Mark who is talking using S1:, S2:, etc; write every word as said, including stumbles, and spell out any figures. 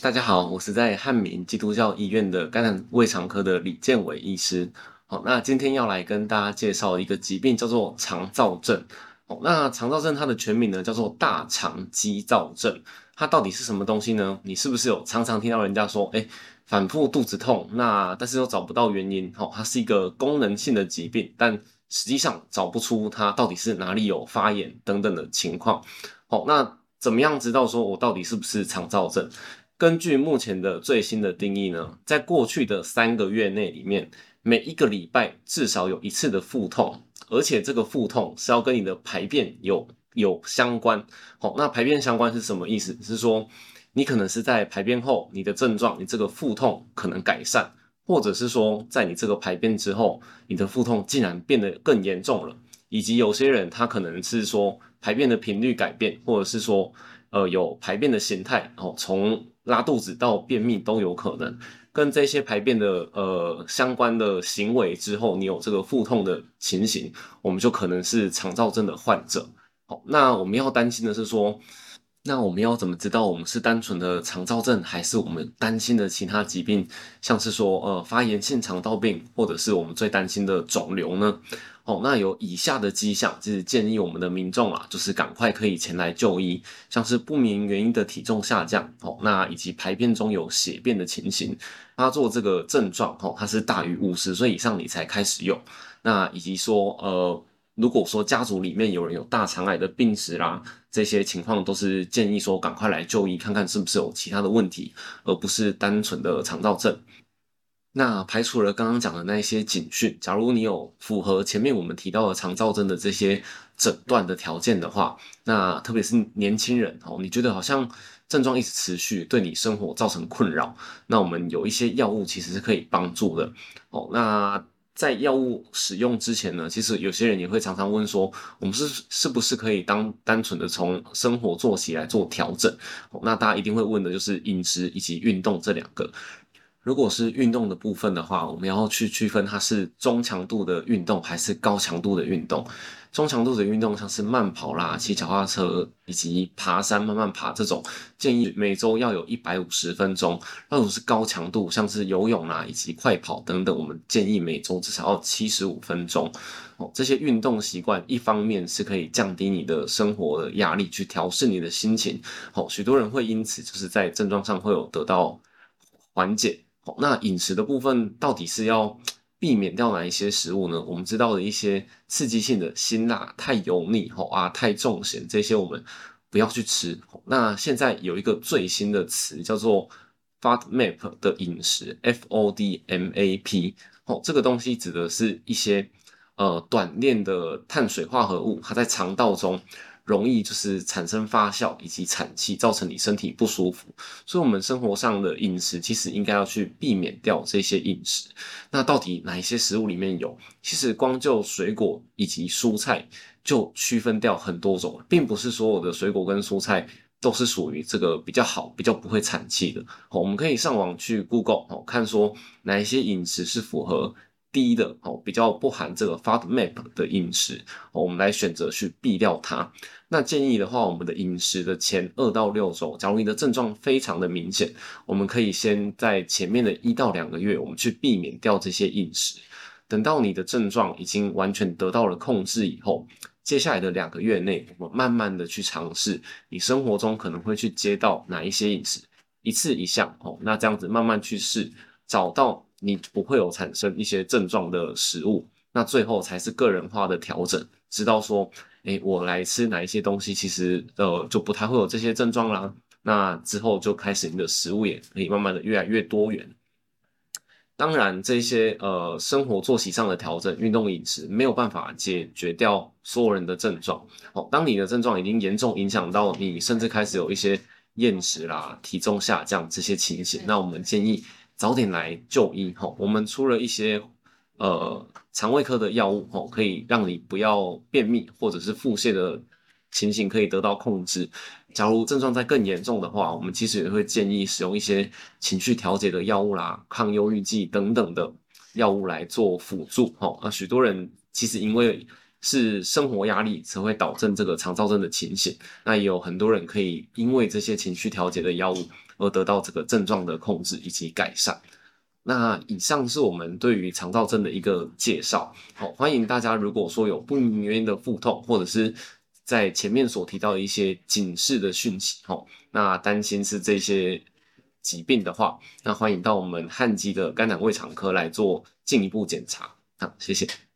S1: 大家好，我是在汉民基督教医院的肝胆胃肠科的李建伟医师。好，那今天要来跟大家介绍一个疾病，叫做肠躁症。好，那肠躁症它的全名呢叫做大肠激躁症。它到底是什么东西呢？你是不是有常常听到人家说，哎，反复肚子痛，那但是又找不到原因？好，它是一个功能性的疾病，但实际上找不出它到底是哪里有发炎等等的情况。好，那怎么样知道说我到底是不是肠躁症？根据目前的最新的定义呢，在过去的三个月内里面，每一个礼拜至少有一次的腹痛，而且这个腹痛是要跟你的排便有有相关。好，那排便相关是什么意思？是说你可能是在排便后，你的症状，你这个腹痛可能改善，或者是说在你这个排便之后，你的腹痛竟然变得更严重了。以及有些人他可能是说排便的频率改变，或者是说呃有排便的形态，哦，从拉肚子到便秘都有可能。跟这些排便的呃相关的行为之后，你有这个腹痛的情形，我们就可能是肠躁症的患者。好，那我们要担心的是说，那我们要怎么知道我们是单纯的肠躁症，还是我们担心的其他疾病，像是说呃发炎性肠道病，或者是我们最担心的肿瘤呢？哦，那有以下的迹象，就是建议我们的民众啊，就是赶快可以前来就医，像是不明原因的体重下降，哦，那以及排便中有血便的情形，发作这个症状，哦，它是大于五十岁以上你才开始用，那以及说，呃，如果说家族里面有人有大肠癌的病史啦，这些情况都是建议说赶快来就医，看看是不是有其他的问题，而不是单纯的肠道症。那排除了刚刚讲的那一些警讯，假如你有符合前面我们提到的肠躁症的这些诊断的条件的话，那特别是年轻人哦，你觉得好像症状一直持续，对你生活造成困扰，那我们有一些药物其实是可以帮助的哦。那在药物使用之前呢，其实有些人也会常常问说，我们是是不是可以当单纯的从生活作息来做调整？哦，那大家一定会问的就是饮食以及运动这两个。如果是运动的部分的话，我们要去区分它是中强度的运动还是高强度的运动。中强度的运动像是慢跑啦、骑脚踏车以及爬山、慢慢爬这种，建议每周要有一百五十分钟。那如果是高强度，像是游泳啦以及快跑等等，我们建议每周至少要七十五分钟。哦，这些运动习惯一方面是可以降低你的生活的压力，去调试你的心情。好，许多人会因此就是在症状上会有得到缓解。好，那饮食的部分到底是要避免掉哪一些食物呢？我们知道的一些刺激性的辛辣、太油腻、吼啊、太重咸这些我们不要去吃。那现在有一个最新的词叫做 FODMAP 的饮食 （F O D M A P）。哦，这个东西指的是一些呃短链的碳水化合物，它在肠道中容易就是产生发酵以及产气，造成你身体不舒服。所以，我们生活上的饮食其实应该要去避免掉这些饮食。那到底哪一些食物里面有？其实光就水果以及蔬菜就区分掉很多种，并不是所有的水果跟蔬菜都是属于这个比较好、比较不会产气的。好，我们可以上网去 Google 哦，看说哪一些饮食是符合低的哦，比较不含这个 FODMAP 的饮食，哦，我们来选择去避掉它。那建议的话，我们的饮食的前二到六周，假如你的症状非常的明显，我们可以先在前面的一到两个月，我们去避免掉这些饮食。等到你的症状已经完全得到了控制以后，接下来的两个月内，我们慢慢的去尝试，你生活中可能会去接到哪一些饮食，一次一项哦，那这样子慢慢去试，找到你不会有产生一些症状的食物，那最后才是个人化的调整，知道说，诶，我来吃哪一些东西，其实呃就不太会有这些症状啦。那之后就开始你的食物也可以慢慢的越来越多元。当然，这些呃生活作息上的调整、运动、饮食没有办法解决掉所有人的症状。哦，当你的症状已经严重影响到你，甚至开始有一些厌食啦、体重下降这些情形，那我们建议早点来就医。吼，我们出了一些呃肠胃科的药物，吼，可以让你不要便秘或者是腹泻的情形可以得到控制。假如症状再更严重的话，我们其实也会建议使用一些情绪调节的药物啦、抗忧郁剂等等的药物来做辅助。哦，那许多人其实因为是生活压力才会导致这个肠燥症的情形。那也有很多人可以因为这些情绪调节的药物而得到这个症状的控制以及改善。那以上是我们对于肠燥症的一个介绍。好，欢迎大家如果说有不明原因的腹痛，或者是在前面所提到的一些警示的讯息，齁，那担心是这些疾病的话，那欢迎到我们汉基的肝胆胃肠科来做进一步检查。好，谢谢。